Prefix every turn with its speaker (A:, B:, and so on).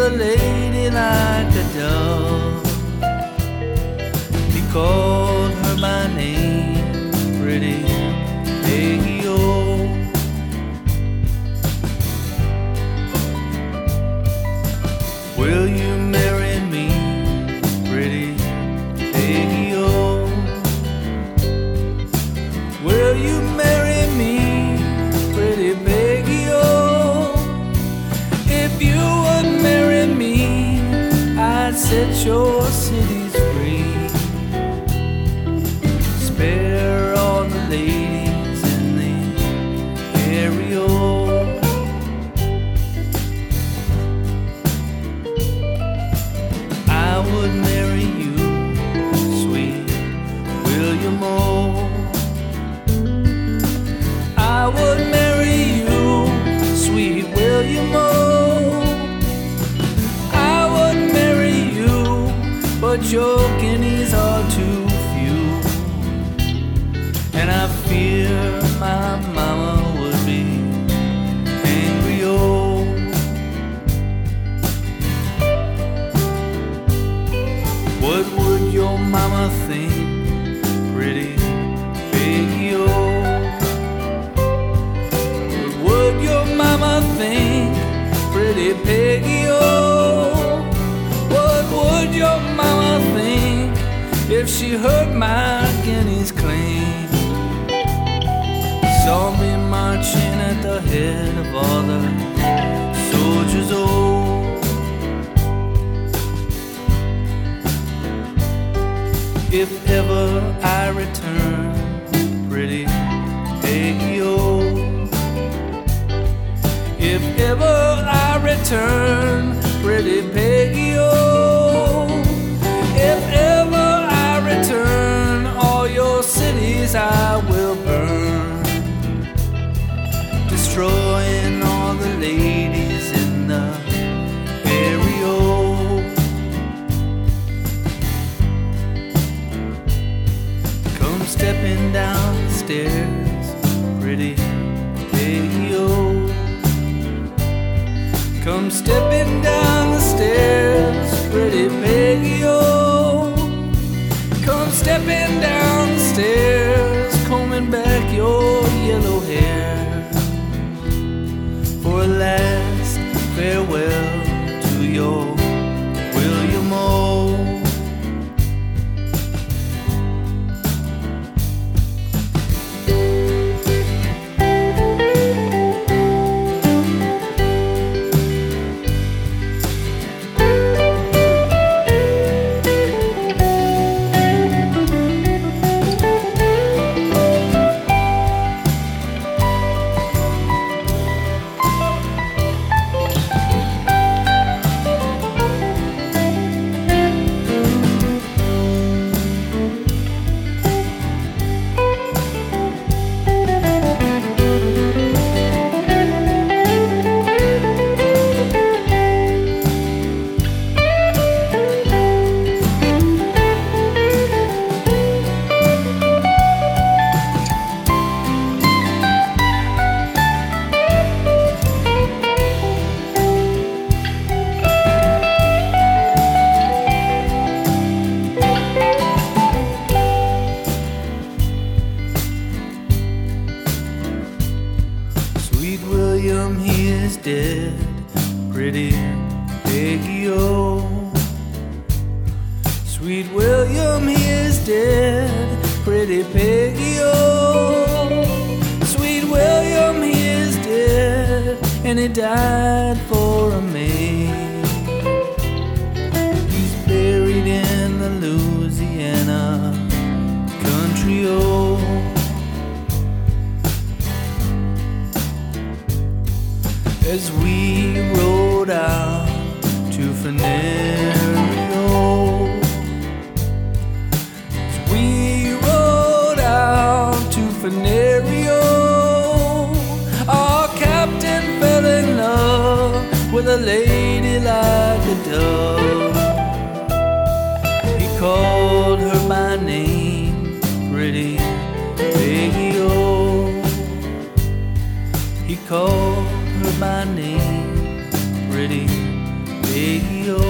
A: a lady like a dove. He called her by name, pretty Peggy O. Will you marry me, pretty Peggy O? Will you marry me, pretty Peggy O? If you would marry me, I'd set your cities free. Spare all the ladies in the area. I would marry you, sweet William O. I would marry you, sweet William O. I would marry you, but your guineas are too few, and I fear my mama would be angry. Oh, what would your mama think, pretty Peggy O? What would your mama think, pretty Peggy O? What would your mama think if she heard my guineas claim? Saw me marching at the head of all the soldiers. Oh, if ever I return, pretty Peggy O. If ever I return, pretty Peggy O. If ever I return, all your cities I will burn, destroying all the ladies in the area. Come stepping down the stairs, pretty Peggy O. Come stepping down the stairs, pretty Peggy O. Come stepping down the stairs, combing back your yellow hair, for a last farewell to your William O. Sweet William, he is dead, pretty Peggy O. Sweet William, he is dead, pretty Peggy O. Sweet William, he is dead, and he died for a maid. He's buried in the Louisiana country. Oh, as we rode out to Venerio, as we rode out to Venerio, our captain fell in love with a lady like a dove. He called her by name, pretty Peggy O. He called her by name, pretty Peggy, oh.